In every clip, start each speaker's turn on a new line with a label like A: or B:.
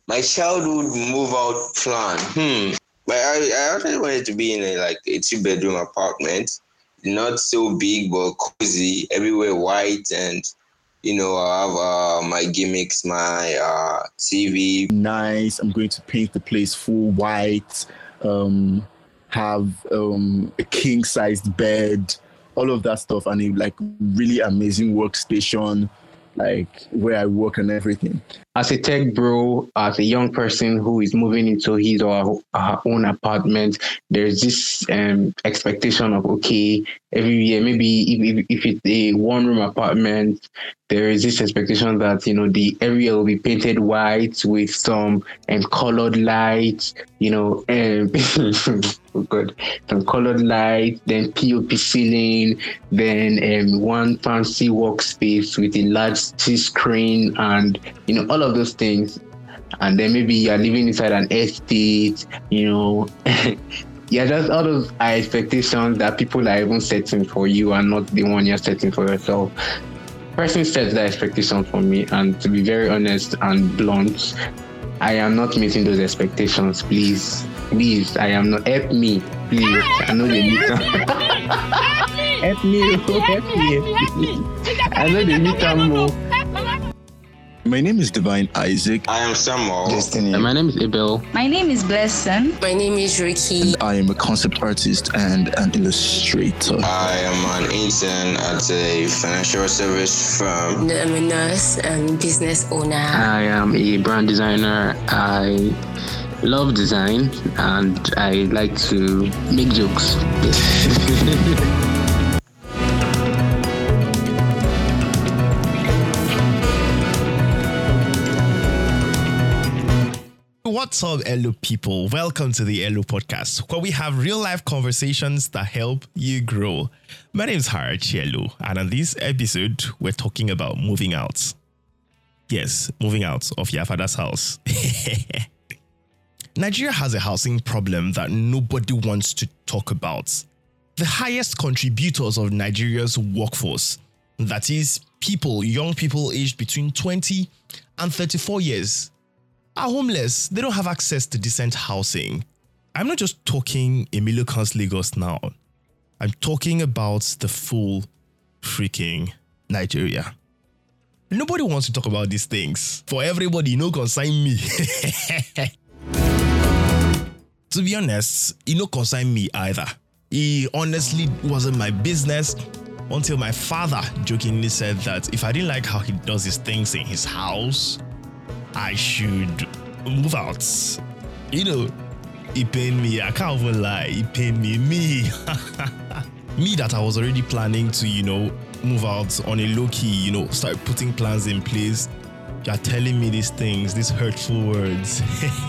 A: My childhood move out plan. But I actually wanted to be in a 2-bedroom apartment, not so big but cozy, everywhere white, and I have my gimmicks, my TV.
B: Nice. I'm going to paint the place full white. Have a king-sized bed, all of that stuff, and a really amazing workstation, where I work and everything.
C: As a tech bro, as a young person who is moving into his or her own apartment, there's this expectation of, okay, every year, maybe if it's a one-room apartment, there is this expectation that, the area will be painted white with some colored lights, oh God, some colored lights, then POP ceiling, then one fancy workspace with a large screen and, all of those things. And then maybe you're living inside an estate, yeah, just all those are expectations that people are even setting for you and not the one you're setting for yourself. Person sets that expectation for me, and to be very honest and blunt, I am not meeting those expectations. Please, I am not. Help me, please. I know they need some. Help me. I know they need some more.
B: My name is Divine Isaac.
A: I am Samuel.
B: Destiny.
C: And my name is Abel.
D: My name is Blessing.
E: My name is Ricky.
B: I am a concept artist and an illustrator.
A: I am an intern at a financial service firm.
E: I'm a nurse and business owner.
C: I am a brand designer. I love design and I like to make jokes.
F: What's up, Elo people? Welcome to the Elo podcast, where we have real-life conversations that help you grow. My name is Harachi Elo, and on this episode, we're talking about moving out. Yes, moving out of your father's house. Nigeria has a housing problem that nobody wants to talk about. The highest contributors of Nigeria's workforce, that is, young people aged between 20 and 34 years, are homeless. They don't have access to decent housing. I'm not just talking Emilio Khan's Lagos now. I'm talking about the full freaking Nigeria. Nobody wants to talk about these things. For everybody, no consign me. To be honest, it no consign me either. It honestly wasn't my business until my father jokingly said that if I didn't like how he does his things in his house, I should move out. It pained me. I can't even lie. It pained me. Me that I was already planning to, move out on a low-key, start putting plans in place. You're telling me these things, these hurtful words.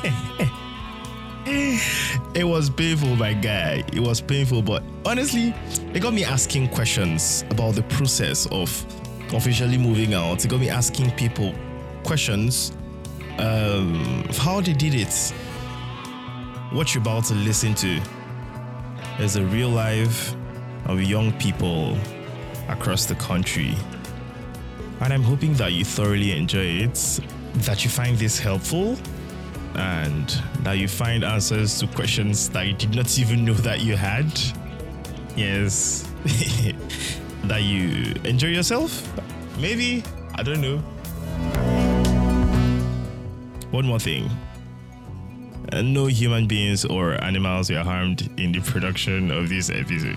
F: It was painful, my guy. It was painful, but honestly, it got me asking questions about the process of officially moving out. It got me asking people questions. How they did it. What you're about to listen to is a real life of young people across the country. And I'm hoping that you thoroughly enjoy it, that you find this helpful, and that you find answers to questions that you did not even know that you had. Yes. That you enjoy yourself? Maybe. I don't know. One more thing. No human beings or animals were harmed in the production of this episode.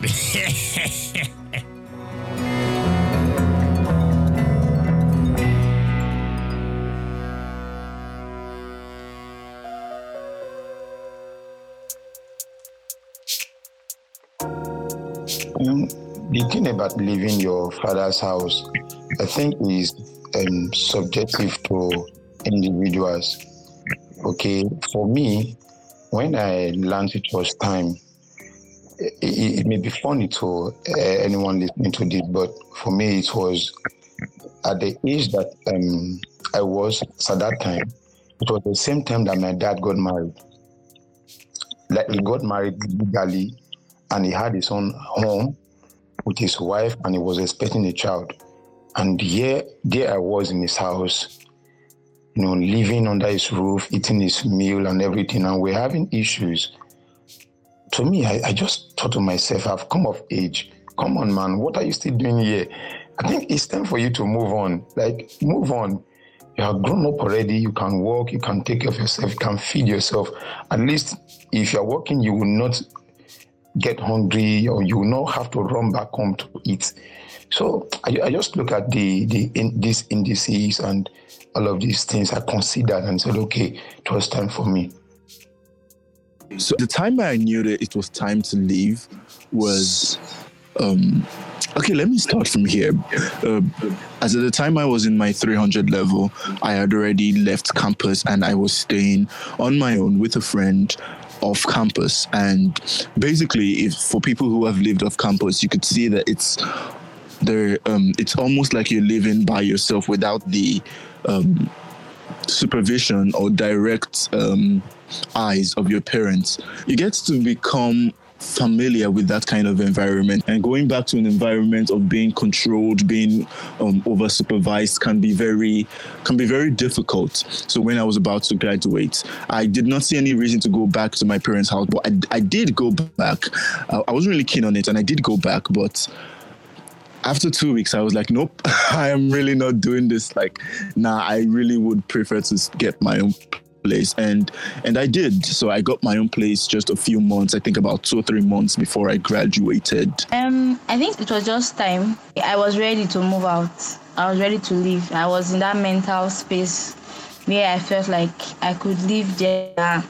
G: The thing about leaving your father's house, I think, is subjective to individuals. Okay, for me, when I learned it was time, it may be funny to anyone listening to this, but for me, it was at the age that I was at that time. It was the same time that my dad got married. Like, he got married legally, and he had his own home with his wife, and he was expecting a child. And there I was in his house, living under his roof, eating his meal and everything, and we're having issues. To me, I just thought to myself, I've come of age. Come on, man, what are you still doing here? I think it's time for you to move on. Like, move on. You are grown up already. You can walk, you can take care of yourself, you can feed yourself. At least if you're working, you will not get hungry, or you will not have to run back home to eat. So I just look at these indices and all of these things I considered and said, okay, it was time for me.
B: So the time I knew that it was time to leave was, okay, let me start from here. As at the time I was in my 300 level, I had already left campus and I was staying on my own with a friend off campus. And basically, if for people who have lived off campus, you could see that it's almost like you're living by yourself without the supervision or direct eyes of your parents. You get to become familiar with that kind of environment, and going back to an environment of being controlled, being over supervised can be very difficult. So when I was about to graduate, I did not see any reason to go back to my parents' house, but I did go back. I wasn't really keen on it, and I did go back, but after 2 weeks, I was like, nope, I am really not doing this. Like, I really would prefer to get my own place. And I did. So I got my own place just a few months, I think about 2 or 3 months before I graduated.
D: I think it was just time. I was ready to move out. I was ready to leave. I was in that mental space where I felt like I could leave the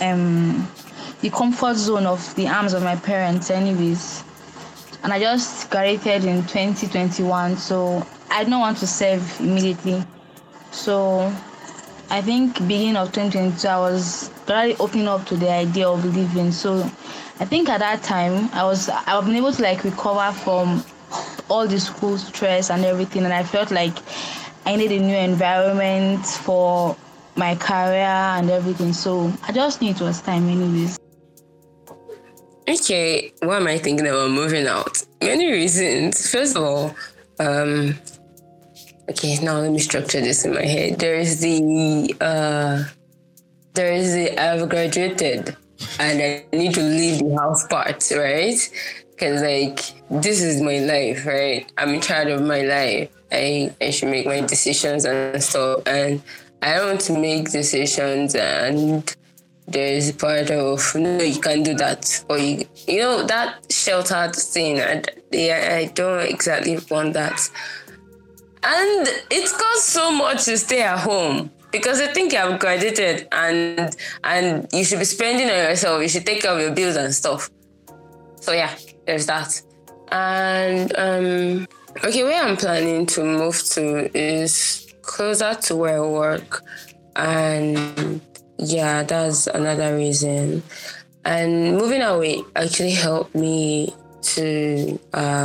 D: comfort zone of the arms of my parents anyways. And I just graduated in 2021, so I didn't want to serve immediately. So I think beginning of 2022, I was really opening up to the idea of leaving. So I think at that time, I've been able to recover from all the school stress and everything, and I felt like I needed a new environment for my career and everything. So I just knew it was time anyways.
E: Okay, why am I thinking about moving out? Many reasons. First of all, okay, now let me structure this in my head. There is the I've graduated and I need to leave the house part, right? Because this is my life, right? I'm in charge of my life. I should make my decisions and stuff, and I don't want to make decisions and there's a part of, no, you can't do that. Or, that sheltered thing. I don't exactly want that. And it costs so much to stay at home because I think you have graduated and you should be spending on yourself. You should take care of your bills and stuff. So, yeah, there's that. And, okay, where I'm planning to move to is closer to where I work. And yeah, that's another reason. And moving away actually helped me to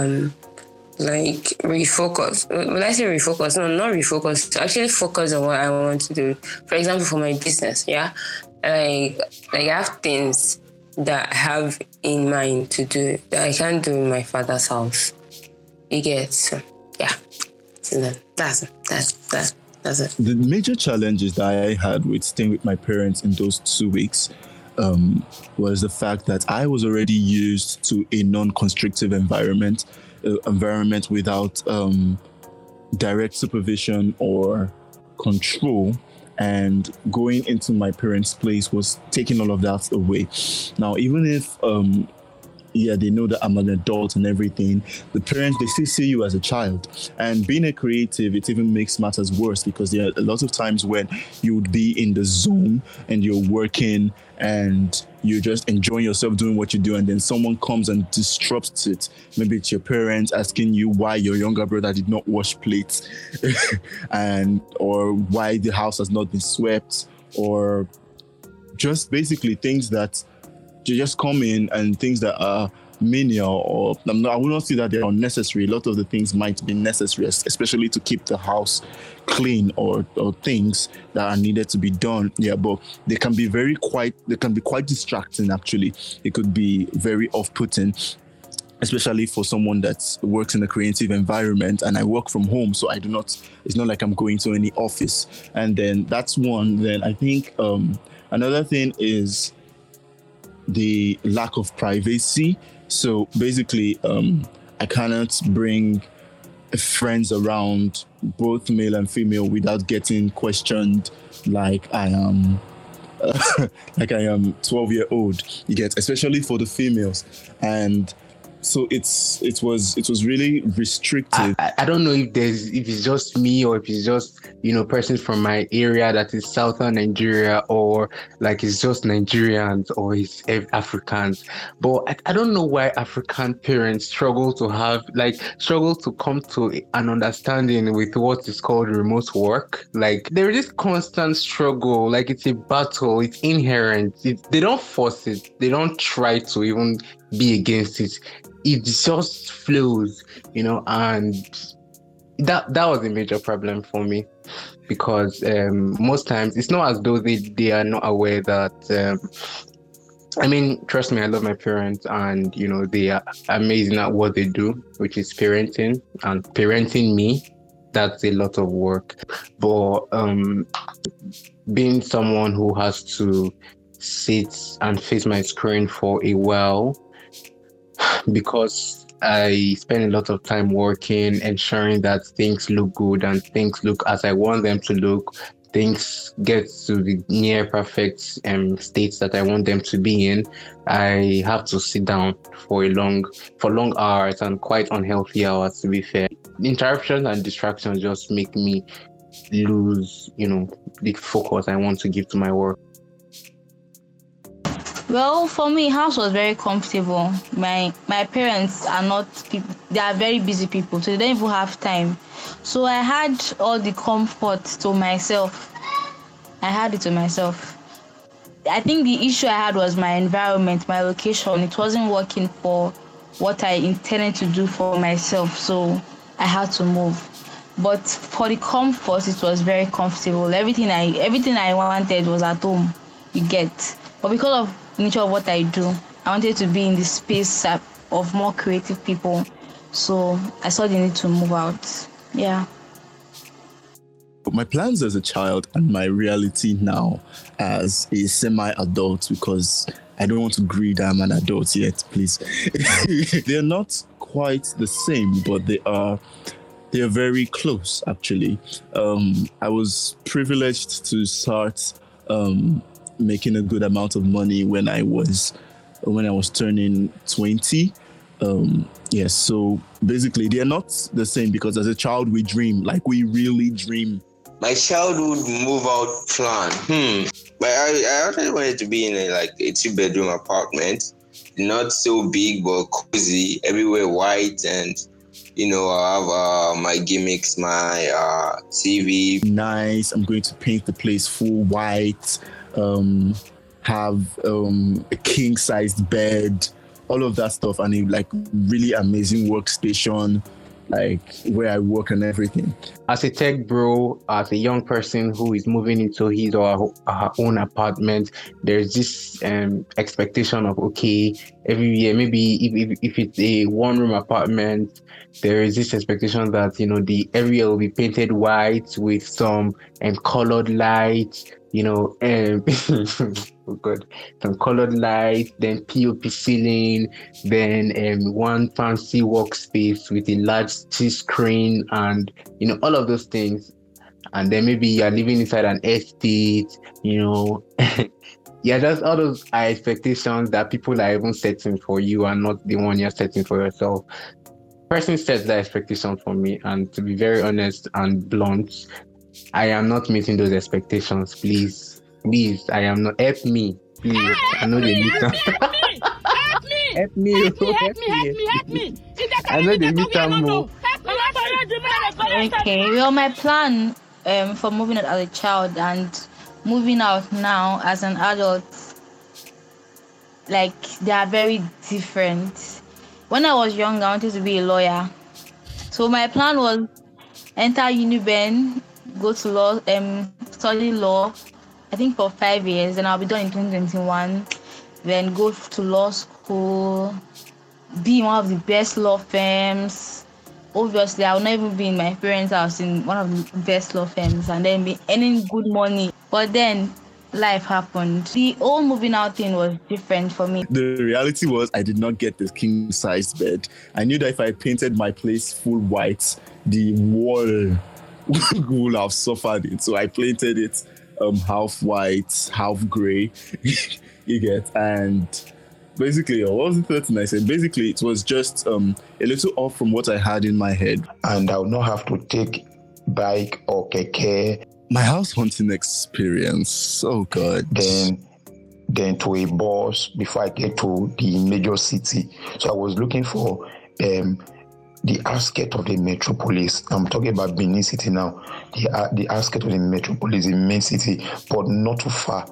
E: refocus. When I say refocus, no, not refocus, to actually focus on what I want to do. For example, for my business, yeah. I have things that I have in mind to do that I can't do in my father's house. You get, so yeah. So that's it.
B: The major challenges that I had with staying with my parents in those 2 weeks was the fact that I was already used to a non-constrictive environment without direct supervision or control. And going into my parents' place was taking all of that away. Now, even if they know that I'm an adult and everything, the parents, they still see you as a child. And being a creative, it even makes matters worse because there are a lot of times when you would be in the zone and you're working and you're just enjoying yourself doing what you do, and then someone comes and disrupts it. Maybe it's your parents asking you why your younger brother did not wash plates or why the house has not been swept, or just basically things that you just come in and things that are menial, or I will not say that they're unnecessary. A lot of the things might be necessary, especially to keep the house clean or things that are needed to be done. Yeah, but they can be quite distracting actually. It could be very off-putting. especially for someone that works in a creative environment, and I work from home, so it's not like I'm going to any office. And then that's one. Then I think another thing is the lack of privacy. So basically, I cannot bring friends around, both male and female, without getting questioned like I am like I am 12-year-old. You get, especially for the females. And so it was really restrictive.
C: I don't know if it's just me, or if it's just, persons from my area that is southern Nigeria, or like it's just Nigerians, or it's Africans. But I don't know why African parents struggle to come to an understanding with what is called remote work. Like there is this constant struggle, like it's a battle, it's inherent. They don't force it, they don't try to even be against it. It just flows, and that was a major problem for me, because most times it's not as though they are not aware that trust me, I love my parents, and they are amazing at what they do, which is parenting, and parenting me. That's a lot of work. But being someone who has to sit and face my screen for a while, because I spend a lot of time working, ensuring that things look good and things look as I want them to look, things get to the near perfect states that I want them to be in, I have to sit down for long hours, and quite unhealthy hours, to be fair. Interruptions and distractions just make me lose, the focus I want to give to my work.
D: Well, for me, house was very comfortable. My parents are not people, they are very busy people, so they don't even have time. So I had all the comfort to myself. I had it to myself. I think the issue I had was my environment, my location. It wasn't working for what I intended to do for myself, so I had to move. But for the comfort, it was very comfortable. Everything I wanted was at home. You get. But because of the nature of what I do, I wanted to be in the space of more creative people. So I saw the need to move out. Yeah.
B: My plans as a child and my reality now as a semi-adult, because I don't want to agree that I'm an adult yet, please. They're not quite the same, but they're very close, actually. I was privileged to start making a good amount of money when I was turning 20. Yes, so basically they're not the same, because as a child we dream, like we really dream.
A: My childhood move out plan. But I actually wanted to be in a 2-bedroom apartment, not so big but cozy, everywhere white, and I have my gimmicks, my TV.
B: Nice. I'm going to paint the place full white. Have a king-sized bed, all of that stuff, and a really amazing workstation, where I work and everything.
C: As a tech bro, as a young person who is moving into his or her own apartment, there's this expectation of, okay, every year, maybe if it's a one-room apartment, there is this expectation that the area will be painted white with some colored lights, oh God, some colored lights, then POP ceiling, then one fancy workspace with a large screen, and all of those things. And then maybe you're living inside an estate, yeah, that's all those are expectations that people are even setting for you and not the one you're setting for yourself. Person sets that expectation for me, and to be very honest and blunt, I am not meeting those expectations. Please, I am not. Help me, please. I know they need some. Help me. I know they need some more.
D: Okay. Well, my plan for moving out as a child and moving out now as an adult, they are very different. When I was young, I wanted to be a lawyer. So my plan was enter UNIBEN, go to law, study law, I think for 5 years, and I'll be done in 2021. Then go to law school, be in one of the best law firms. Obviously, I will not even be in my parents' house in one of the best law firms and then be earning good money. But then life happened. The whole moving out thing was different for me.
B: The reality was I did not get the king-sized bed. I knew that if I painted my place full white, the wall would have suffered it. So I painted it half white, half grey. You get, and basically, what was the third thing I said? Basically, it was just a little off from what I had in my head.
G: And I would not have to take bike or keke.
B: My house hunting experience, oh God.
G: Then to a bus before I get to the major city. So I was looking for the outskirts of the metropolis. I'm talking about Benin City now. The outskirts of the metropolis, the main city, but not too far.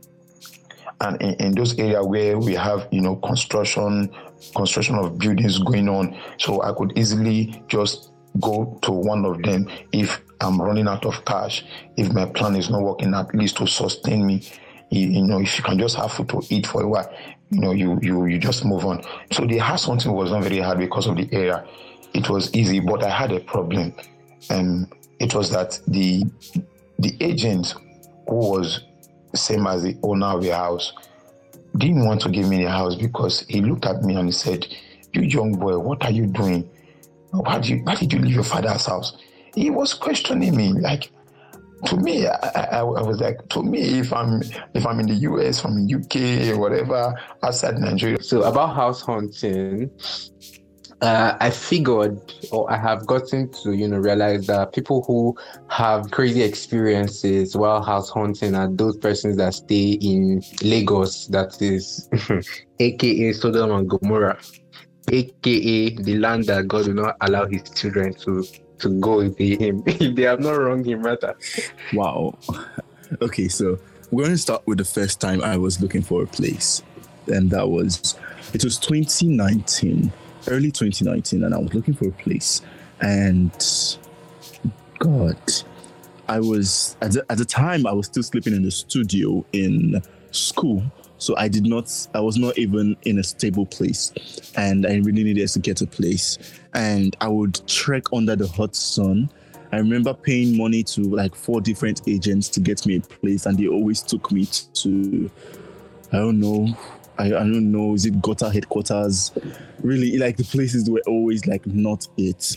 G: And in those areas where we have, construction of buildings going on, so I could easily just go to one of them if I'm running out of cash, if my plan is not working, at least to sustain me. If you can just have food to eat for a while, you just move on. So the house hunting was not very hard because of the area. It was easy, but I had a problem. It was that the agent who was same as the owner of the house didn't want to give me the house because he looked at me and he said, "You young boy, what are you doing? Why did you leave your father's house?" He was questioning me. Like, to me, I was like, to me, if I'm in the US, from the UK, or whatever, outside Nigeria.
C: So about house hunting, I figured, or I have gotten to, realize that people who have crazy experiences while house hunting are those persons that stay in Lagos, that is, aka Sodom and Gomorrah, aka the land that God will not allow his children to go with him if they have not wronged him, rather.
B: Wow. Okay, so we're going to start with the first time I was looking for a place, and it was 2019. Early 2019, and I was looking for a place, and God, I was at the time I was still sleeping in the studio in school, so I was not even in a stable place, and I really needed to get a place, and I would trek under the hot sun. I remember paying money to like 4 different agents to get me a place, and they always took me to, I don't know, is it Gota headquarters? Really, like the places were always like not it.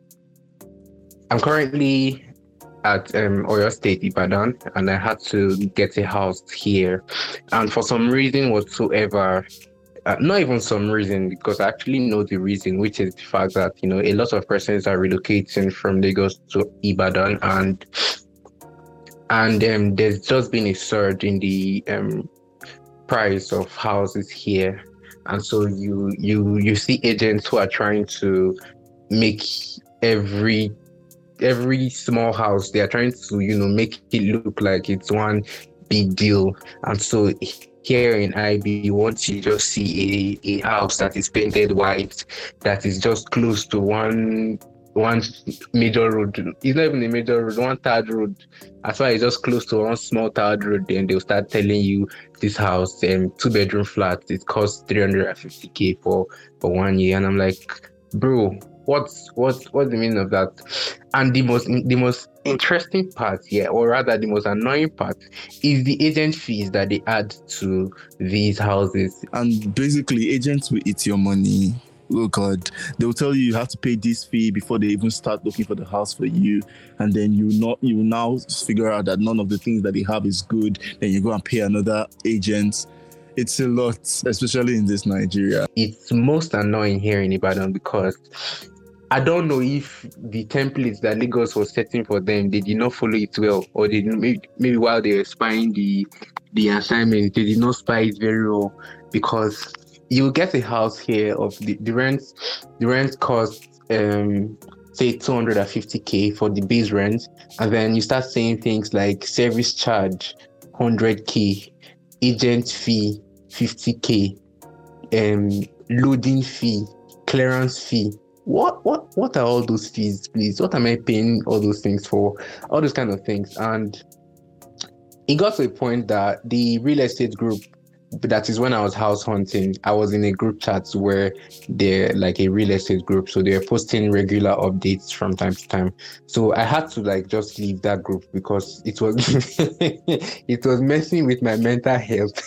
C: I'm currently at Oyo State, Ibadan, and I had to get a house here. And for some reason whatsoever, not even some reason, because I actually know the reason, which is the fact that, a lot of persons are relocating from Lagos to Ibadan, and there's just been a surge in the price of houses here, and so you see agents who are trying to make every small house, they are trying to make it look like it's one big deal. And so here in IB, once you just see a house that is painted white, that is just close to one major road, it's not even a major road, one third road, as far as just close to one small third road, then they'll start telling you this house, 2-bedroom flat, it costs 350k for 1 year. And I'm like, bro, what's the meaning of that? And the most interesting part here, or rather the most annoying part, is the agent fees that they add to these houses. And
B: basically, agents will eat your money. Oh God, they'll tell you have to pay this fee before they even start looking for the house for you, and then you now figure out that none of the things that they have is good. Then you go and pay another agent. It's a lot, especially in this Nigeria.
C: It's most annoying here in Ibadan because I don't know if the templates that Lagos was setting for them, they did not follow it well, or they maybe while they were spying the assignment, they did not spy it very well, because you get a house here of the rent costs say 250k for the base rent, and then you start saying things like service charge 100k, agent fee 50k, loading fee, clearance fee. What are all those fees, please? What am I paying all those things for? All those kind of things. And it got to a point that the real estate group that is when I was house hunting. I was in a group chat where they're like a real estate group, so they're posting regular updates from time to time. So I had to like just leave that group because it was it was messing with my mental health.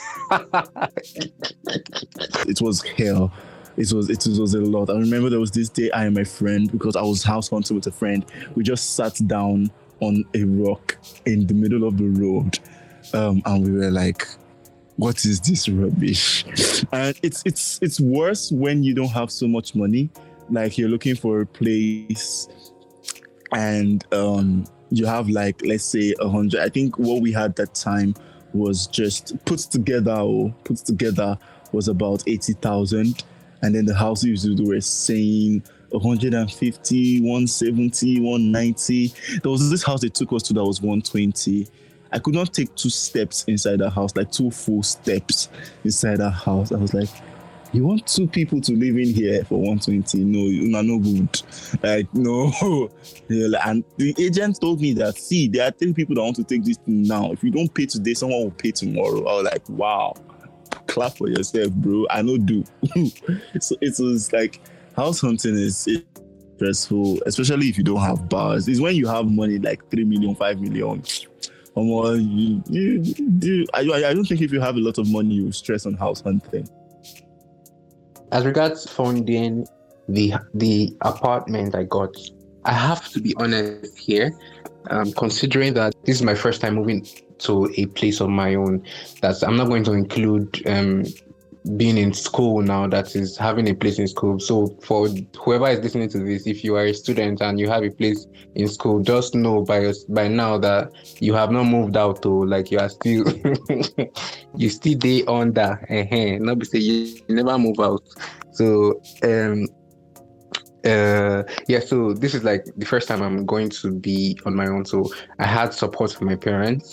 B: It was hell. It was a lot. I remember there was this day I and my friend, because I was house hunting with a friend, we just sat down on a rock in the middle of the road, and we were like, what is this rubbish? And it's worse when you don't have so much money. Like, you're looking for a place and you have like, let's say 100. I think what we had that time was just put together was about 80,000. And then the houses were saying 150, 170, 190. There was this house they took us to that was 120. I could not take 2 steps inside the house, like 2 full steps inside the house. I was like, you want 2 people to live in here for 120? No, you're no good. Like, no. And the agent told me that, see, there are 3 people that want to take this thing now. If you don't pay today, someone will pay tomorrow. I was like, wow, clap for yourself, bro. I know do. So it was like, house hunting is stressful, especially if you don't have bars. It's when you have money like 3 million, 5 million. I don't think if you have a lot of money, you stress on house hunting.
C: As regards funding the apartment I got, I have to be honest here, considering that this is my first time moving to a place of my own, that I'm not going to include being in school now, that is having a place in school. So for whoever is listening to this, if you are a student and you have a place in school, just know by now that you have not moved out, or like you are still you still day under. Not be say you never move out. So so this is like the first time I'm going to be on my own. So I had support from my parents.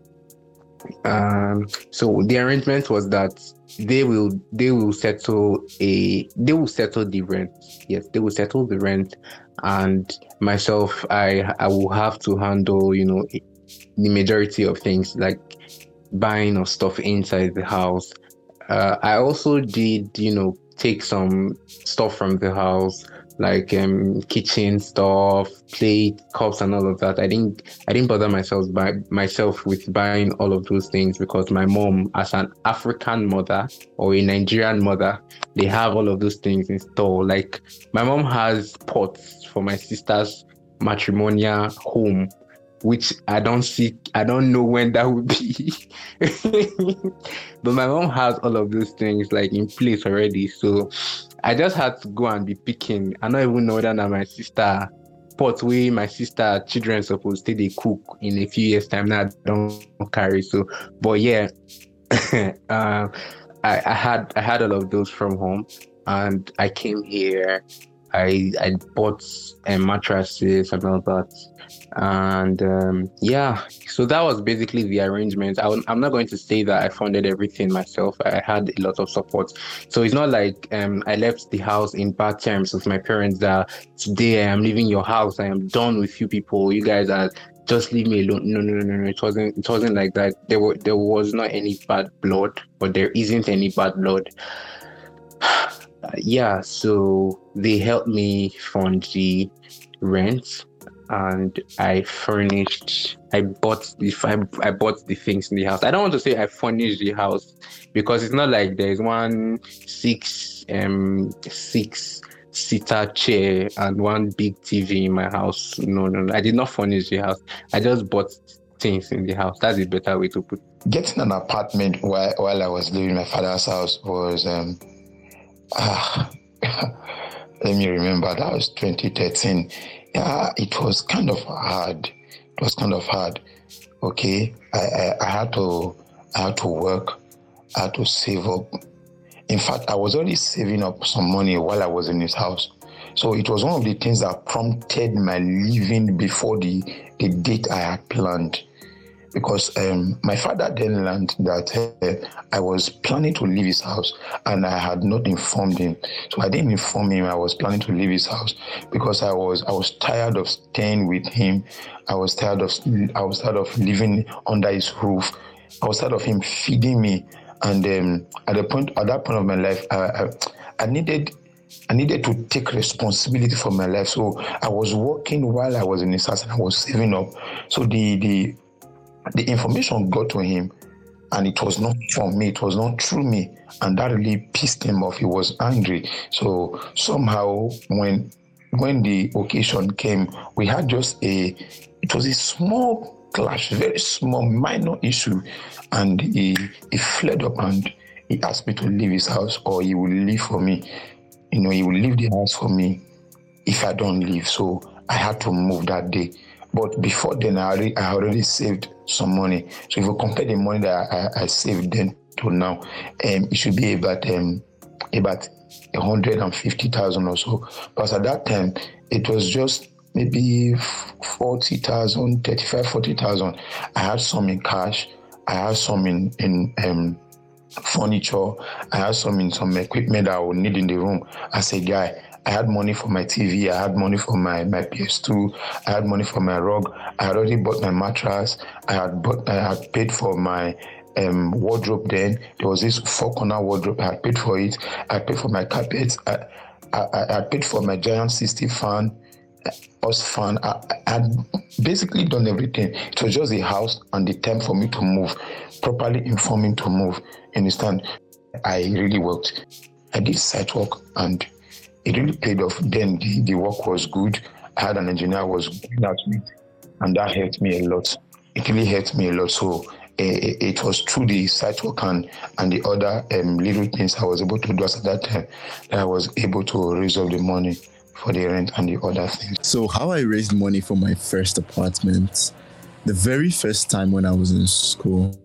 C: So the arrangement was that they will settle the rent. Yes, they will settle the rent, and myself, I will have to handle, the majority of things like buying of stuff inside the house. I also did, take some stuff from the house, like kitchen stuff, plate, cups, and all of that. I didn't bother myself with buying all of those things, because my mom, as an African mother or a Nigerian mother, they have all of those things in store. Like, my mom has pots for my sister's matrimonial home, which I don't know when that will be. But my mom has all of those things like in place already. So I just had to go and be picking. I don't even know that my sister pot where my sister children supposed to they cook in a few years time. Now I don't carry. So, but yeah, I had all of those from home, and I came here. I bought mattresses and all that. And so that was basically the arrangement. I'm not going to say that I funded everything myself. I had a lot of support. So it's not like I left the house in bad terms with my parents that today I am leaving your house, I am done with you people, you guys are just leave me alone. No. It wasn't like that. There was not any bad blood, but there isn't any bad blood. So they helped me fund the rent, and I bought the things in the house. I don't want to say I furnished the house, because it's not like there's one six seater chair and one big TV in my house. No. I did not furnish the house. I just bought things in the house. That's a better way to put it.
G: Getting an apartment while I was living in my father's house was let me remember, that was 2013. Yeah, it was kind of hard. Okay, I had to work. I had to save up. In fact, I was already saving up some money while I was in his house. So it was one of the things that prompted my leaving before the date I had planned. Because my father then learned that I was planning to leave his house, and I had not informed him. So I didn't inform him I was planning to leave his house, because I was tired of staying with him. I was tired of living under his roof. I was tired of him feeding me And at that point of my life, I needed to take responsibility for my life. So I was working while I was in his house and I was saving up. So the information got to him, and it was not from me, it was not through me, and that really pissed him off. He was angry. So somehow when the occasion came, we had it was a small clash, very small, minor issue, and he fled up and he asked me to leave his house, or he will leave for me. He will leave the house for me if I don't leave. So I had to move that day. But before then, I already saved some money. So if you compare the money that I saved then to now, it should be about 150,000 or so. Because at that time, it was just maybe 40,000, 35, 40,000. I had some in cash. I had some in furniture. I had some in some equipment that I would need in the room as a guy. I had money for my TV. I had money for my PS2. I had money for my rug. I had already bought my mattress. I had paid for my wardrobe then. There was this 4-corner wardrobe. I had paid for it. I paid for my carpets. I paid for my giant 60 fan, us fan. I had basically done everything. It was just the house and the time for me to move, properly informing to move. Understand? I really worked. I did site work and it really paid off. Then the work was good. I had an engineer who was good at it, and that helped me a lot. It really helped me a lot. So it was through the site work and the other little things I was able to do at that time that I was able to raise up the money for the rent and the other things.
B: So how I raised money for my first apartment, the very first time when I was in school,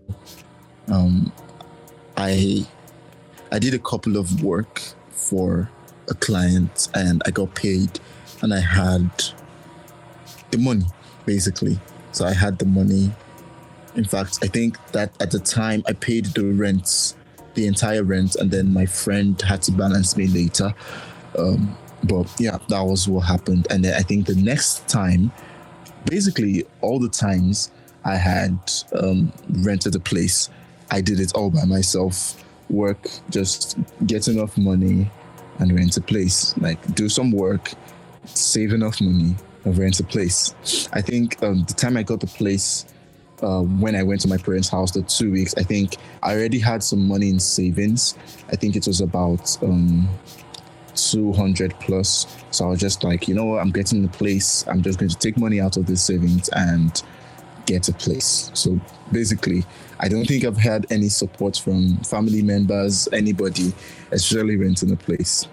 B: I did a couple of work for a client and I got paid and I had the money basically. So I had the money. In fact, I think that at the time I paid the entire rent, and then my friend had to balance me later. But yeah, that was what happened. And then I think the next time, basically all the times I had rented a place, I did it all by myself. Work, just get enough money and rent a place. Like do some work, save enough money and rent a place. I think the time I got the place, when I went to my parents' house, the 2 weeks, I think I already had some money in savings. I think it was about 200 plus. So I was just like, you know what, I'm getting the place. I'm just going to take money out of this savings and get a place. So basically, I don't think I've had any support from family members, anybody, especially renting a place.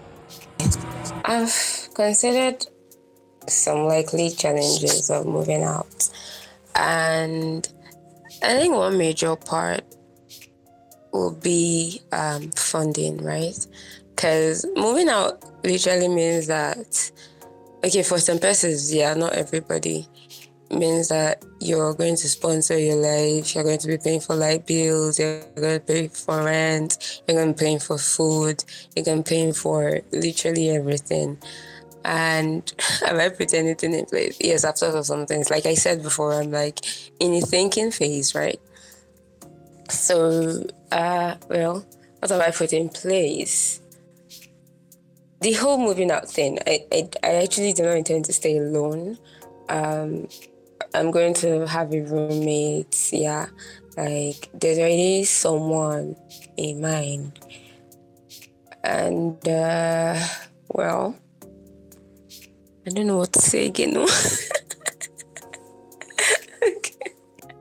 E: I've considered some likely challenges of moving out. And I think one major part will be funding, right? Because moving out literally means that, okay, for some persons, yeah, not everybody, means that you're going to sponsor your life, you're going to be paying for light bills, you're going to pay for rent, you're going to be paying for food, you're going to be paying for literally everything. And have I put anything in place? Yes, I've thought of some things. Like I said before, I'm like in a thinking phase, right? So, well, what have I put in place? The whole moving out thing, I actually do not intend to stay alone. I'm going to have a roommate, yeah. Like, there's already someone in mind. And, well, I don't know what to say again, no? Okay.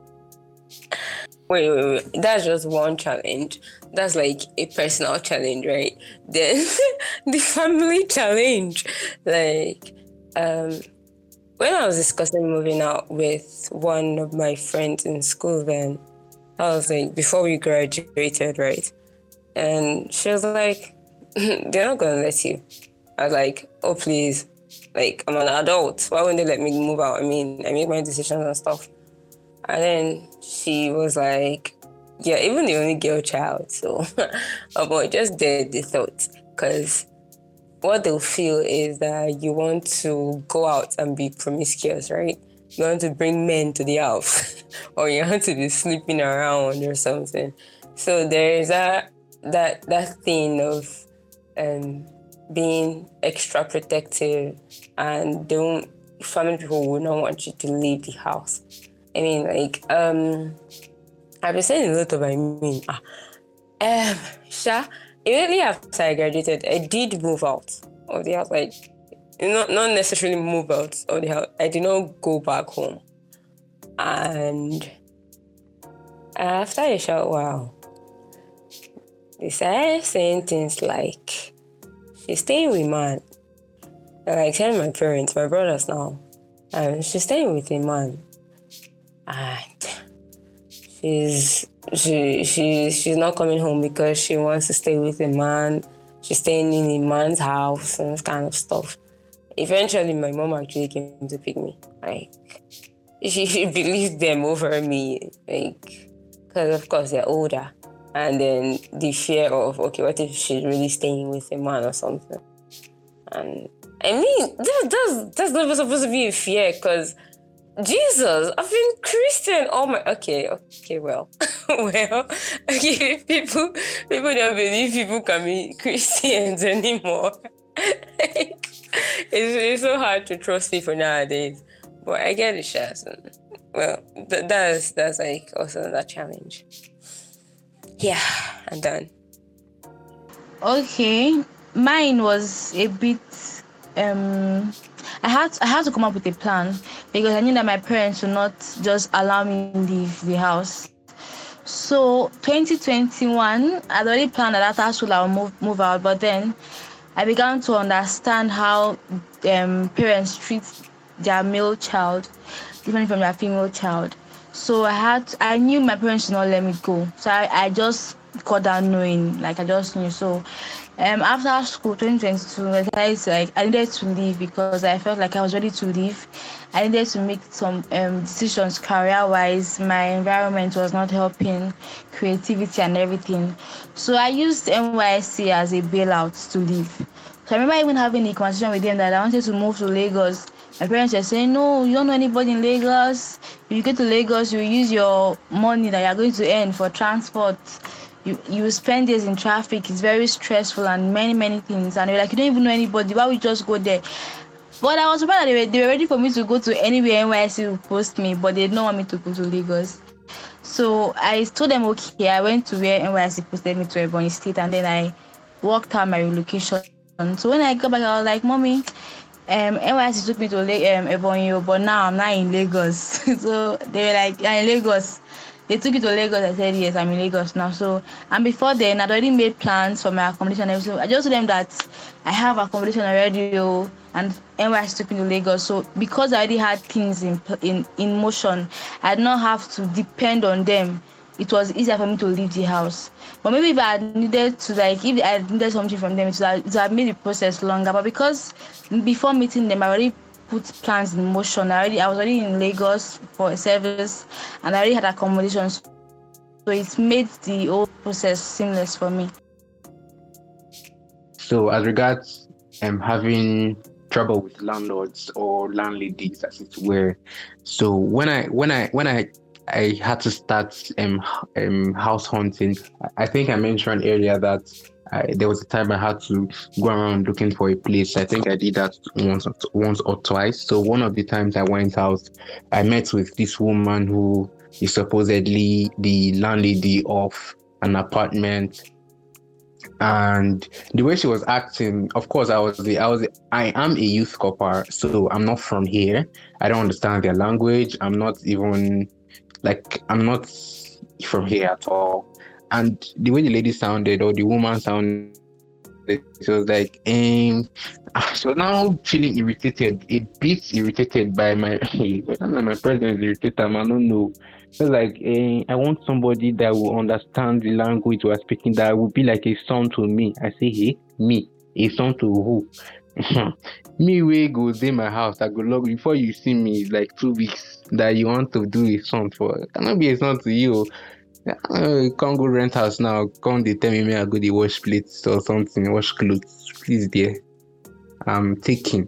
E: Wait. That's just one challenge. That's like a personal challenge, right? Then the family challenge. Like, when I was discussing moving out with one of my friends in school then, I was like, before we graduated, right? And she was like, they're not going to let you. I was like, oh, please. Like, I'm an adult. Why wouldn't they let me move out? I mean, I make my decisions and stuff. And then she was like, yeah, even the only girl child. So, but just the thought. Because what they'll feel is that you want to go out and be promiscuous, right? You want to bring men to the house. Or you want to be sleeping around or something. So there is that thing of being extra protective, and family people would not want you to leave the house. I mean, like, I've been saying a lot of immediately after I graduated, I did move out of the house. Like, not necessarily move out of the house. I did not go back home. And after a short while, they started saying things like, she's staying with man. Like, telling my parents, my brothers now, she's staying with a man. And she's not coming home because she wants to stay with a man. She's staying in a man's house and this kind of stuff. Eventually, my mom actually came to pick me. Like, she believed them over me, like, because of course they're older. And then the fear of, okay, what if she's really staying with a man or something? And I mean, that's not supposed to be a fear, because Jesus, I've been Christian all my... Okay, well. Okay, people don't believe people can be Christians anymore. Like, it's so hard to trust people nowadays. But I get it, Shaz. Well, that's like also that challenge. Yeah, I'm done.
D: Okay, mine was a bit. I had to come up with a plan because I knew that my parents would not just allow me to leave the house. So 2021, I'd already planned that after school I would move out, but then I began to understand how parents treat their male child different from their female child. So I knew my parents would not let me go. So I just got that knowing, like I just knew. So after school 2022, I needed to leave because I felt like I was ready to leave. I needed to make some decisions career-wise. My environment was not helping, creativity and everything. So I used NYSC as a bailout to leave. So I remember even having a conversation with them that I wanted to move to Lagos. My parents were saying, no, you don't know anybody in Lagos. If you go to Lagos, you use your money that you're going to earn for transport. You spend days in traffic. It's very stressful and many, many things. And they're like, you don't even know anybody. Why would you just go there? But I was surprised that they were ready for me to go to anywhere NYSC would post me, but they didn't want me to go to Lagos. So I told them, okay, I went to where NYSC posted me to Ebonyi State, and then I worked out my relocation. So when I got back, I was like, Mommy, NYSC took me to Ebonyi, but now I'm not in Lagos. So they were like, you're in Lagos. They took it to Lagos. I said, yes, I'm in Lagos now. So, and before then, I'd already made plans for my accommodation. So I just told them that I have accommodation already, and NYSC took me to Lagos. So because I already had things in motion, I did not have to depend on them. It was easier for me to leave the house. But maybe if I needed something from them, it would have made the process longer. But because before meeting them, I already put plans in motion. I was already in Lagos for a service, and I already had accommodations. So it made the whole process seamless for me.
C: So as regards having trouble with landlords or landladies, as it were, so when I had to start house hunting, I think I mentioned earlier that there was a time I had to go around looking for a place. I think I did that once or twice. So one of the times I went out, I met with this woman who is supposedly the landlady of an apartment. And the way she was acting, of course, I am a youth corper, so I'm not from here. I don't understand their language. I'm not from here at all. And the way the lady sounded, or the woman sounded, she was like, she was now feeling irritated, a bit irritated by my presence, irritated. I don't know. So like, I want somebody that will understand the language we're speaking, that will be like a son to me. I say, hey, me, a son to who? Me, we go to my house. I go log before you see me. It's like 2 weeks that you want to do a son for. It cannot be a son to you. You can't go rent house now. Can't they tell me I go to wash plates or something, wash clothes? Please, dear. I'm taking.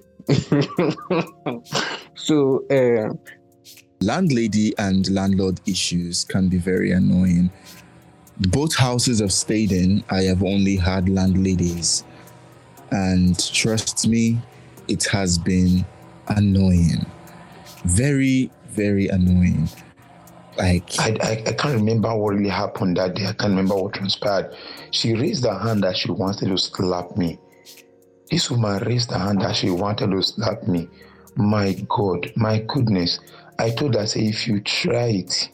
C: So,
B: landlady and landlord issues can be very annoying. Both houses I've stayed in, I have only had landladies. And trust me, it has been annoying. Very, very annoying. Like
G: I can't remember what really happened that day. I can't remember what transpired. She raised her hand that she wanted to slap me. This woman raised her hand that she wanted to slap me. My God, my goodness. I told her, say, if you try it,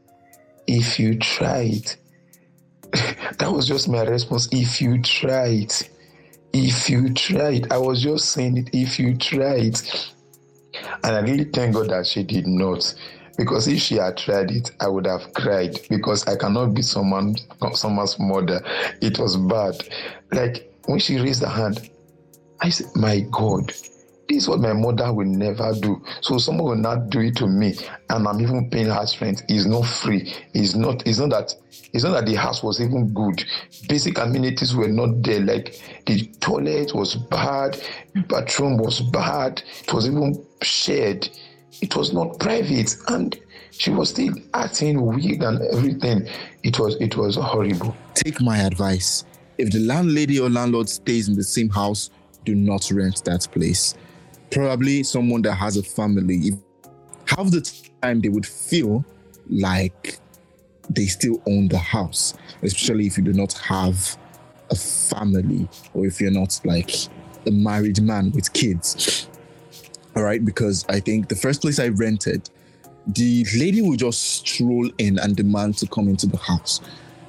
G: that was just my response. If you try it, I was just saying it, if you try it. And I really thank God that she did not. Because if she had tried it, I would have cried. Because I cannot be someone's mother. It was bad. Like, when she raised her hand, I said, my God, this is what my mother will never do. So someone will not do it to me, and I'm even paying house rent. It's not free. It's not that the house was even good. Basic amenities were not there. Like, the toilet was bad, bathroom was bad, it was even shared. It was not private, and she was still acting weird and everything. It was horrible.
B: Take my advice. If the landlady or landlord stays in the same house, do not rent that place. Probably someone that has a family. Half the time they would feel like they still own the house, especially if you do not have a family or if you're not like a married man with kids. All right, because I think the first place I rented, the lady would just stroll in and demand to come into the house.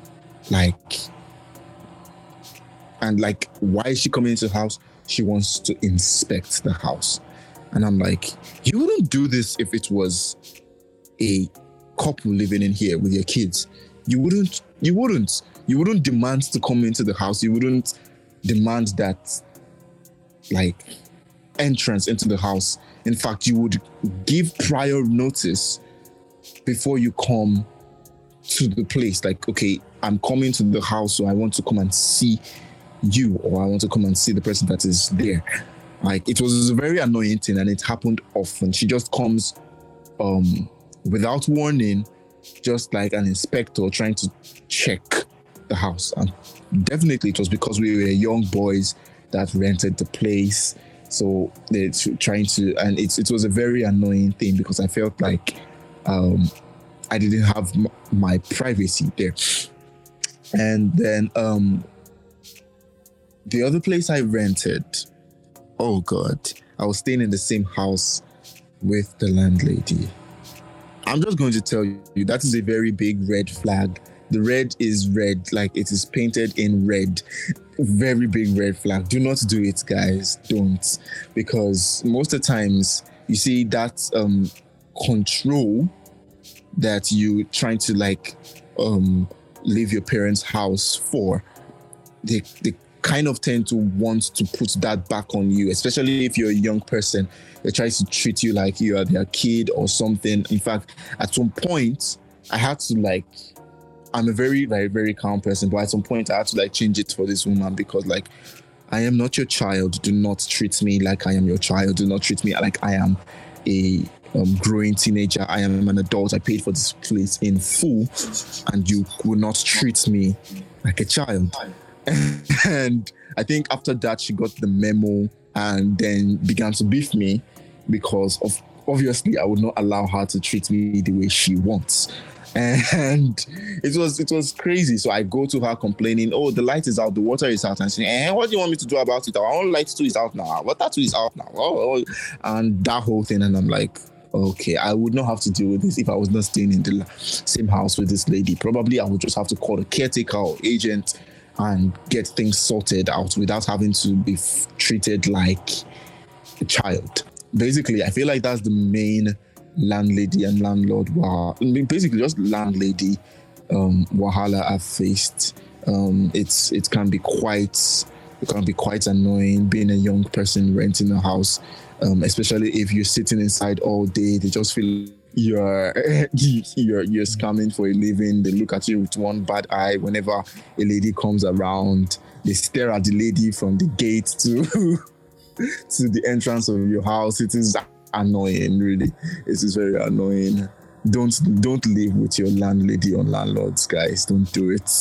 B: Why is she coming into the house? She wants to inspect the house. And I'm like, you wouldn't do this if it was a couple living in here with your kids. You wouldn't demand to come into the house. You wouldn't demand that, like, entrance into the house. In fact, you would give prior notice before you come to the place. Like, okay, I'm coming to the house, so I want to come and see you, or I want to come and see the person that is there. Like, it was a very annoying thing, and it happened often. She just comes without warning, just like an inspector trying to check the house. And definitely it was because we were young boys that rented the place. So they're trying to, and it was a very annoying thing because I felt like I didn't have my privacy there. And then the other place I rented, oh God, I was staying in the same house with the landlady. I'm just going to tell you, that is a very big red flag. The red is red, like it is painted in red. Very big red flag. Do not do it, guys. Don't. Because most of the times, you see that control that you trying to leave your parents' house for, they kind of tend to want to put that back on you, especially if you're a young person. They try to treat you like you are their kid or something. In fact, at some point, I had to I'm a very, very, very calm person, but at some point I had to change it for this woman because I am not your child. Do not treat me like I am your child. Do not treat me like I am a growing teenager. I am an adult. I paid for this place in full, and you will not treat me like a child. And I think after that, she got the memo and then began to beef me because obviously I would not allow her to treat me the way she wants. And it was crazy. So I go to her complaining, oh, the light is out, the water is out, and she's saying, what do you want me to do about it? Our own light too is out now. What that too is out now. Oh. And that whole thing, and I'm like, okay, I would not have to deal with this if I was not staying in the same house with this lady. Probably I would just have to call a caretaker or agent and get things sorted out without having to be treated like a child. Basically, I feel like that's the main landlady and landlord basically just landlady wahala I've faced. It can be quite annoying being a young person renting a house, especially if you're sitting inside all day. They just feel you're scamming for a living. They look at you with one bad eye whenever a lady comes around. They stare at the lady from the gate to the entrance of your house. It is annoying, really. It is very annoying. don't live with your landlady or landlords, guys. Don't do it.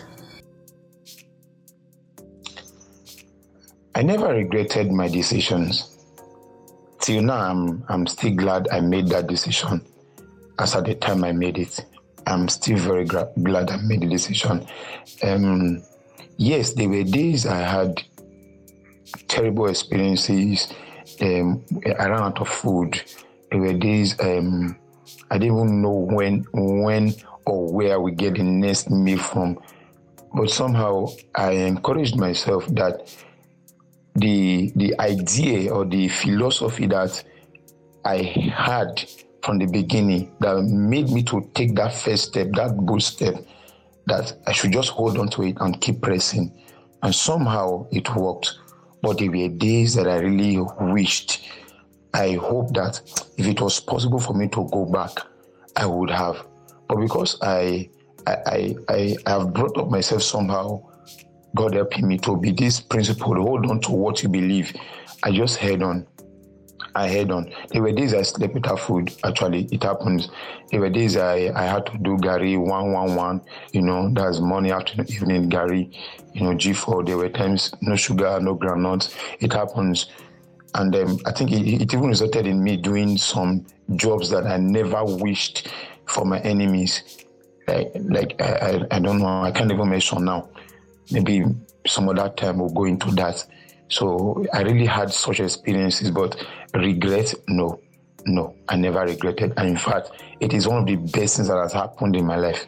G: I never regretted my decisions. Till now, I'm still glad I made that decision. As at the time I made it, I'm still very glad I made the decision. Yes, there were days I had terrible experiences. I ran out of food. There were days I didn't even know when or where we get the next meal from. But somehow I encouraged myself that the idea or the philosophy that I had from the beginning that made me to take that first step, that bold step, that I should just hold on to it and keep pressing. And somehow it worked. But there were days that I really wished, I hope that if it was possible for me to go back, I would have. But because I have brought up myself somehow, God helping me to be this principle, hold on to what you believe. I just head on. I head on. There were days I slept without food. Actually, it happens. There were days I had to do Gary 111. That's morning, afternoon, evening Gary. G4. There were times no sugar, no groundnuts. It happens, and I think it even resulted in me doing some jobs that I never wished for my enemies. Like I don't know. I can't even mention now. Maybe some other time we'll go into that. So I really had such experiences, but regret, no, I never regretted. And in fact, it is one of the best things that has happened in my life.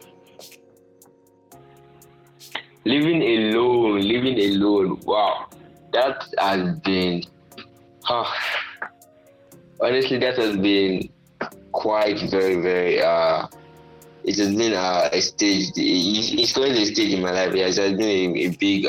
A: Living alone, wow, that has been, honestly, that has been quite very, very, it has been a stage, it's going to a stage in my life. It has been a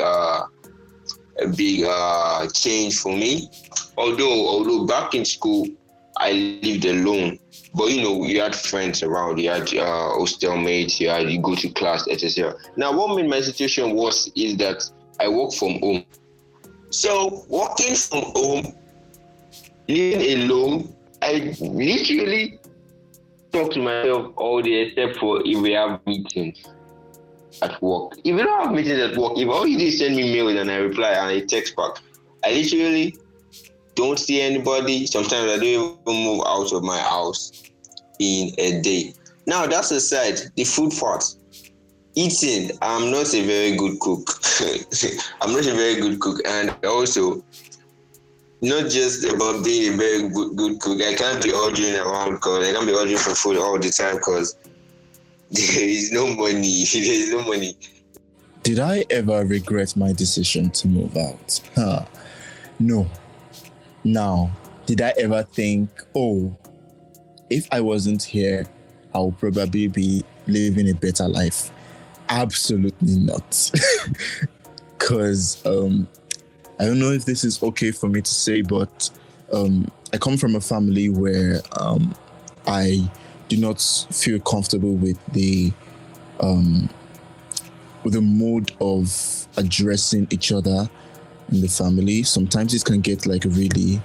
A: big change for me. Although back in school, I lived alone. But you had friends around, you had hostel mates, you go to class, etc. Now, what made my situation worse is that I work from home. So, working from home, living alone, I literally talk to myself all day except for if we have meetings at work. If we don't have meetings at work, if all you do is send me mails and I reply and I text back, I literally don't see anybody. Sometimes I don't even move out of my house in a day. Now, that's aside, the food part. Eating, I'm not a very good cook. And also, not just about being a very good cook. I can't be ordering around because I can't be ordering for food all the time because there is no money.
B: Did I ever regret my decision to move out? No. Now, did I ever think, if I wasn't here, I would probably be living a better life? Absolutely not. Because I don't know if this is okay for me to say, but I come from a family where I do not feel comfortable with the mode of addressing each other in the family. Sometimes it can get really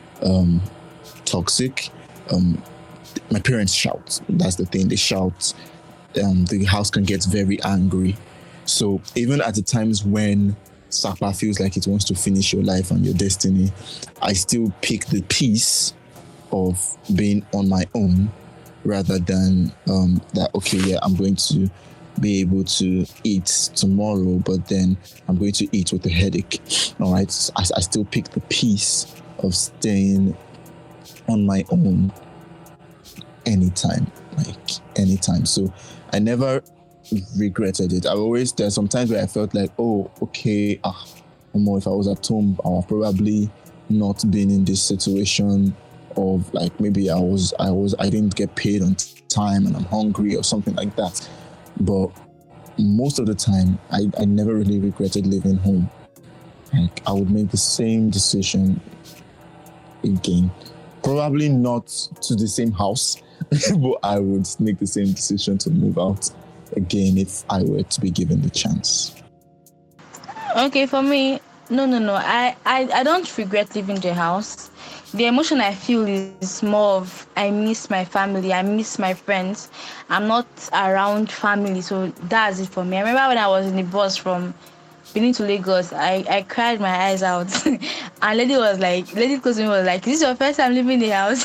B: toxic. My parents shout. That's the thing. They shout. The house can get very angry. So even at the times when Sapa feels like it wants to finish your life and your destiny, I still pick the peace of being on my own rather than I'm going to be able to eat tomorrow, but then I'm going to eat with a headache. All right. I still pick the peace of staying on my own anytime. So I never regretted it. There's some times where I felt like, if I was at home, I would probably not been in this situation of maybe I didn't get paid on time and I'm hungry or something like that. But most of the time, I never really regretted living home. I would make the same decision again. Probably not to the same house, but I would make the same decision to move out again if I were to be given the chance.
D: Okay, for me, No. I don't regret leaving the house. The emotion I feel is more of I miss my family, I miss my friends. I'm not around family, so that's it for me. I remember when I was in the bus from Benin to Lagos, I cried my eyes out. And lady close to me was like, "Is this your first time leaving the house?"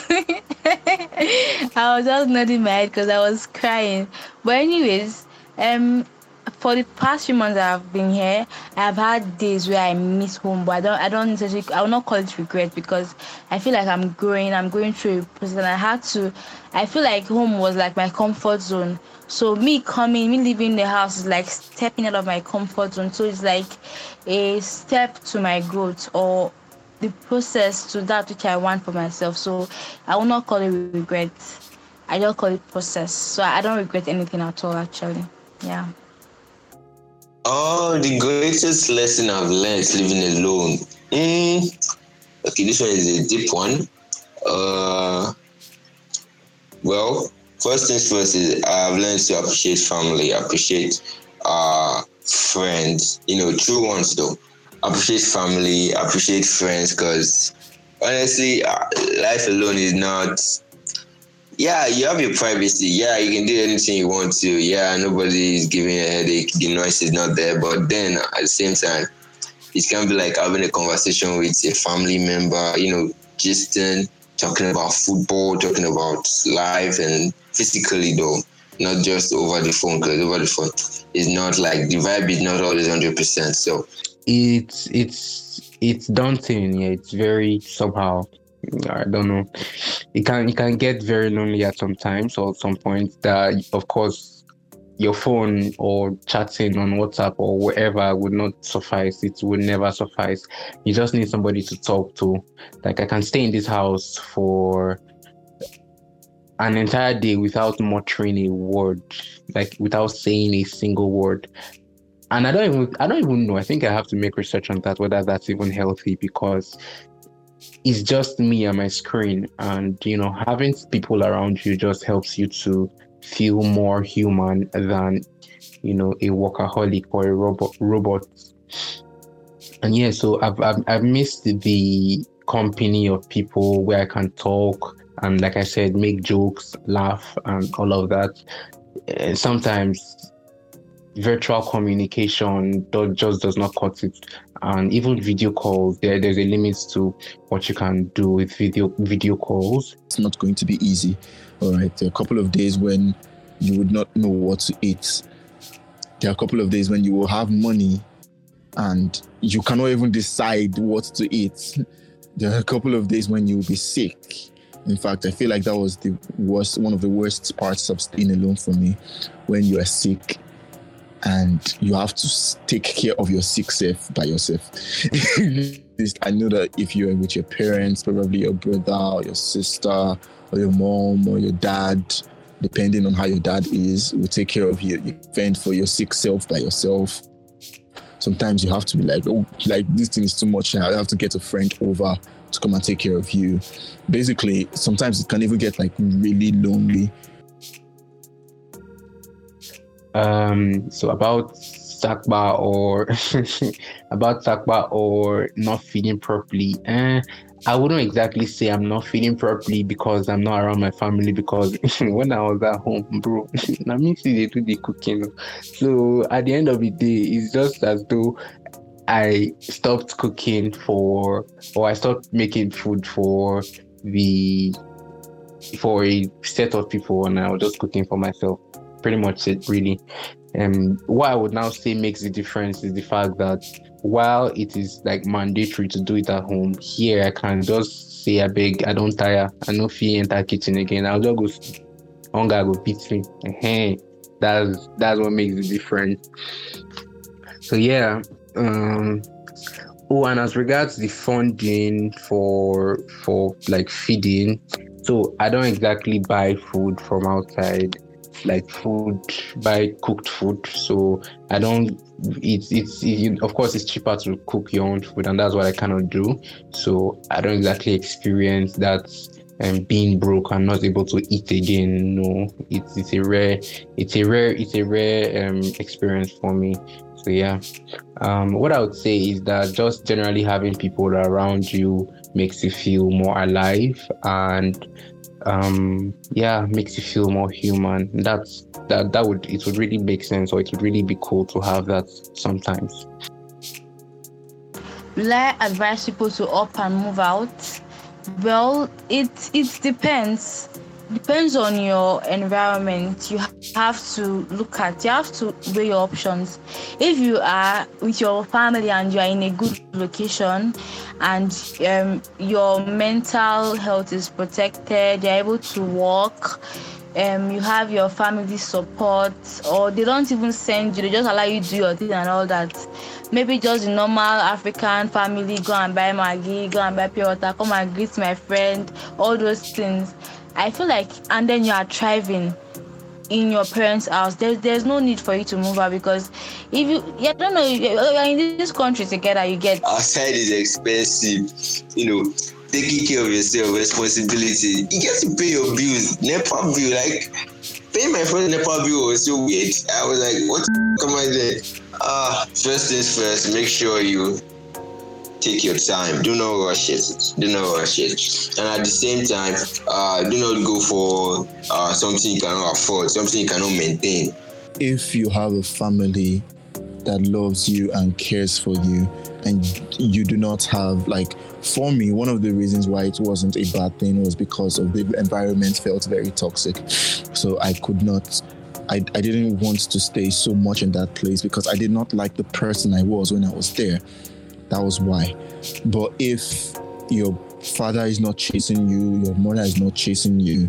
D: I was just nodding my head because I was crying. But anyways, for the past few months that I've been here, I've had days where I miss home, but I don't necessarily, I will not call it regret because I feel like I'm going through a process, and I feel like home was like my comfort zone. So me leaving the house is like stepping out of my comfort zone. So it's like a step to my growth or the process to that which I want for myself. So I will not call it regret. I just call it process. So I don't regret anything at all, actually. Yeah.
A: Oh, the greatest lesson I've learned living alone. Okay, this one is a deep one. Well, first things first is I've learned to appreciate family, appreciate friends, true ones though. Appreciate family, appreciate friends, because honestly, life alone is not. Yeah, you have your privacy. Yeah, you can do anything you want to. Yeah, nobody is giving you a headache. The noise is not there. But then at the same time, it can be like having a conversation with a family member, just talking about football, talking about life and physically though, not just over the phone, because over the phone is not like the vibe is not always 100%. So
C: it's daunting. Yeah, it's very somehow. I don't know. It can get very lonely at some times or at some point that, of course, your phone or chatting on WhatsApp or wherever would not suffice. It would never suffice. You just need somebody to talk to. Like, I can stay in this house for an entire day without muttering a word, like without saying a single word. And I don't even know. I think I have to make research on that, whether that's even healthy, because it's just me and my screen, and having people around you just helps you to feel more human than a workaholic or a robot. And yeah, so I've missed the company of people where I can talk and, like I said, make jokes, laugh, and all of that. Sometimes virtual communication just does not cut it, and even video calls, there's a limit to what you can do with video calls.
B: It's not going to be easy. All right, there are a couple of days when you would not know what to eat. There are a couple of days when you will have money and you cannot even decide what to eat. There are a couple of days when you will be sick. In fact, I feel like that was one of the worst parts of staying alone for me, when you are sick and you have to take care of your sick self by yourself. I know that if you're with your parents, probably your brother or your sister or your mom or your dad, depending on how your dad is, will take care of you. You fend for your sick self by yourself. Sometimes you have to be like, oh, like this thing is too much now. I have to get a friend over to come and take care of you. Basically, sometimes it can even get like really lonely.
C: So about Sakba or not feeding properly, I wouldn't exactly say I'm not feeding properly because I'm not around my family, because when I was at home, bro, I mean, they do the cooking. So at the end of the day, it's just as though I stopped cooking or I stopped making food for a set of people, and I was just cooking for myself. Pretty much it, really. What I would now say makes the difference is the fact that while it is like mandatory to do it at home, here I can just say, I beg, I don't tire, I no fit enter kitchen again. I'll just go, hunger go beat me. That's what makes the difference. So yeah. And as regards the funding for like feeding, so I don't exactly buy food from outside, like buy cooked food. So I don't. Of course it's cheaper to cook your own food, and that's what I cannot do. So I don't exactly experience that being broke and not able to eat again. No, it's a rare experience for me. So yeah, what I would say is that just generally having people around you makes you feel more alive, and makes you feel more human. It would really make sense, or it would really be cool to have that sometimes.
D: Will I advise people to up and move out? Well, it depends. Depends on your environment. You have to weigh your options. If you are with your family and you are in a good location and your mental health is protected, you're able to walk, you have your family support, or they don't even send you, they just allow you to do your thing and all that. Maybe just the normal African family, go and buy Maggi, go and buy pure water, come and greet my friend, all those things. I feel like, and then you are thriving in your parents' house. There's no need for you to move out, because if I don't know, you're in this country together, you get.
A: Outside is expensive, taking care of yourself, responsibility. You get to pay your bills. NEPA bill, like paying my first NEPA bill was so weird. I was like, what the am I there? First things first, make sure you take your time. Do not rush it. And at the same time, do not go for something you cannot afford, something you cannot maintain.
B: If you have a family that loves you and cares for you, and you do not have, like, for me, one of the reasons why it wasn't a bad thing was because of the environment felt very toxic. So I didn't want to stay so much in that place because I did not like the person I was when I was there. That was why. But if your father is not chasing you, your mother is not chasing you,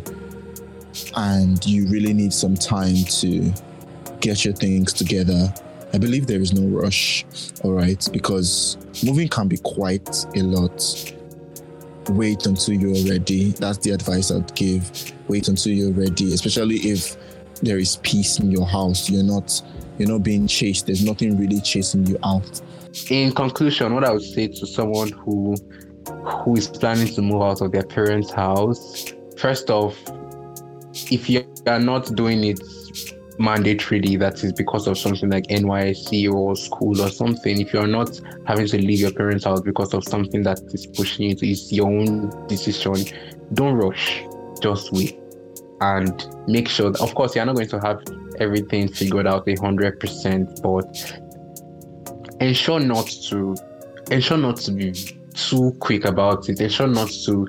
B: and you really need some time to get your things together, I believe there is no rush, all right? Because moving can be quite a lot. Wait until you're ready. That's the advice I'd give. Wait until you're ready, especially if there is peace in your house. You're not being chased. There's nothing really chasing you out.
C: In conclusion, what I would say to someone who is planning to move out of their parents' house, first off, if you are not doing it mandatorily, that is because of something like NYSC or school or something, if you're not having to leave your parents' house because of something that is pushing you to, it's your own decision, don't rush, just wait and make sure that, of course, you're not going to have everything figured out 100%, but ensure not to be too quick about it. Ensure not to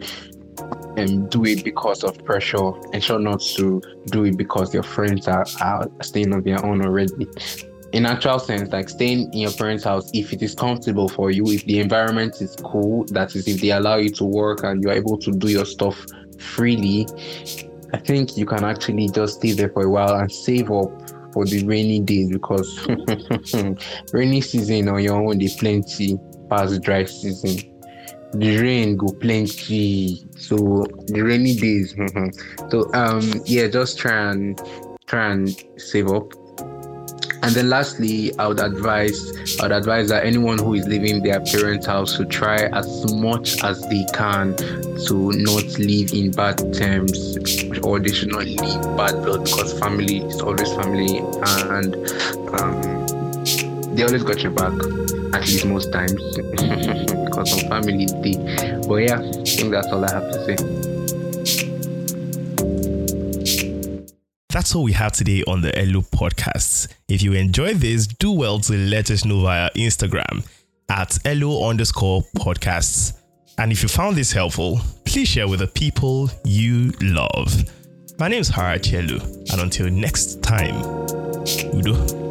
C: do it because of pressure. Ensure not to do it because your friends are staying on their own already. In actual sense, like staying in your parents' house, if it is comfortable for you, if the environment is cool, that is, if they allow you to work and you're able to do your stuff freely, I think you can actually just stay there for a while and save up for the rainy days, because rainy season on your own, they plenty past dry season. The rain go plenty, so the rainy days. So just try and save up. And then lastly, I would advise that anyone who is leaving their parents' house to try as much as they can to not live in bad terms, or they should not leave bad blood, because family is always family, and they always got your back, at least most times, because of family day. But yeah, I think that's all I have to say.
F: That's all we have today on the Elo Podcasts. If you enjoyed this, do well to let us know via Instagram at @Elo_podcasts. And if you found this helpful, please share with the people you love. My name is Harachelu, and until next time, Udo.